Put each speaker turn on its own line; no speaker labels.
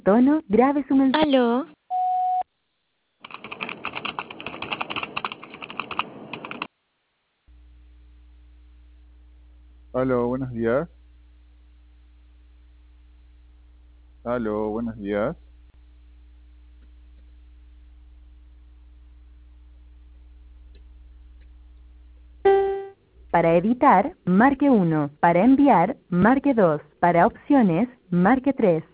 tono, grabe su mensaje.
Aló,
Aló, buenos días. Aló, buenos días.
Para editar, marque 1. Para enviar, marque 2. Para opciones, marque 3.